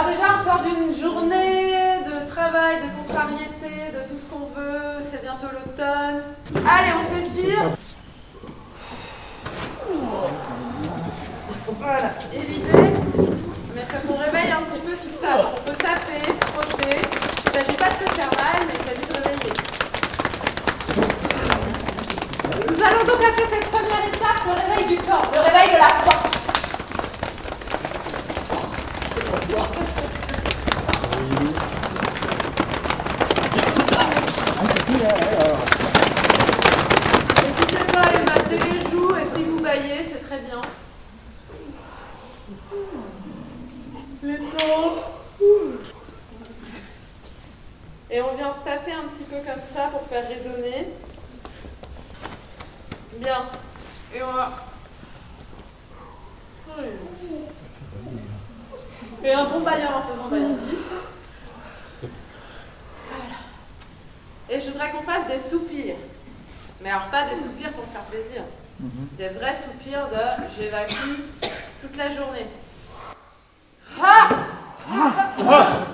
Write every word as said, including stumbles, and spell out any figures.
Alors déjà, on sort d'une journée de travail, de contrariété, de tout ce qu'on veut. C'est bientôt l'automne. Allez, on s'étire. Voilà. Et l'idée, mais c'est qu'on réveille un petit peu tout ça. On peut taper, frotter. Il ne s'agit pas de se faire mal, mais il s'agit de réveiller. Nous allons donc appeler cette première étape le réveil du corps, le réveil de la force. N'hésitez pas à aller masser les joues et si vous baillez, c'est très bien. Les tempes. Et on vient taper un petit peu comme ça pour faire résonner. Bien. Et on va... Et un bon bailleur en faisant bailler dix. Voilà. Et je voudrais qu'on fasse des soupirs. Mais alors pas des soupirs pour faire plaisir. Des vrais soupirs de j'évacue toute la journée. Ah! Ah!